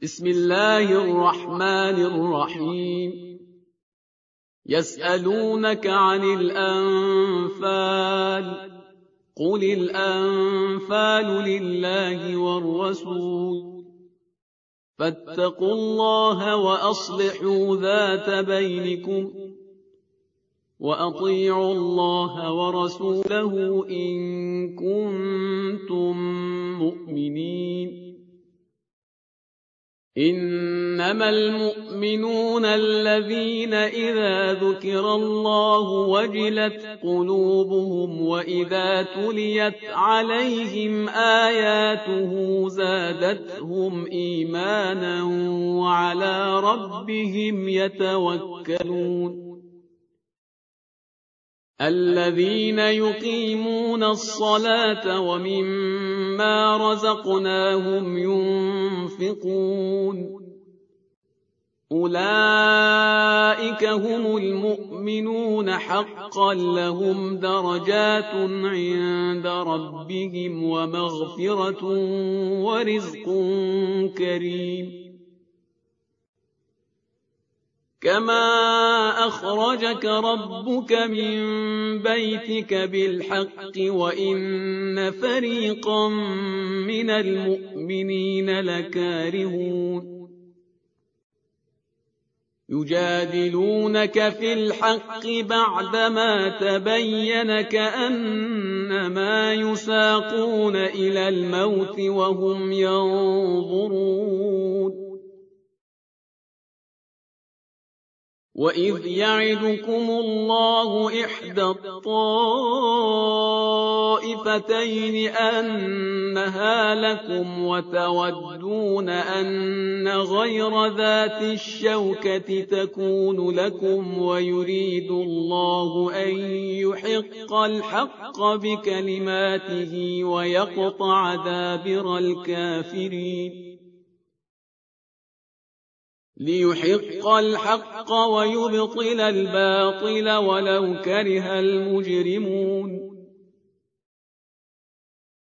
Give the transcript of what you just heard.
بسم الله الرحمن الرحيم يسألونك عن الأنفال قل الأنفال لله والرسول فاتقوا الله وأصلحوا ذات بينكم وأطيعوا الله ورسوله إن كنتم مؤمنين إنما المؤمنون الذين إذا ذكر الله وجلت قلوبهم وإذا تليت عليهم آياته زادتهم إيمانا وعلى ربهم يتوكلون الذين يقيمون الصلاة ومما رزقناهم ينفقون أولئك هم المؤمنون حقا لهم درجات عند ربهم ومغفرة ورزق كريم كما أخرجك ربك من بيتك بالحق وإن فريقا من المؤمنين لكارهون يجادلونك في الحق بعدما تبين كأنما يساقون إلى الموت وهم ينظرون وإذ يعدكم الله إحدى الطائفتين أنها لكم وتودون أن غير ذات الشوكة تكون لكم ويريد الله أن يحق الحق بكلماته ويقطع دابر الكافرين ليحق الحق ويبطل الباطل ولو كره المجرمون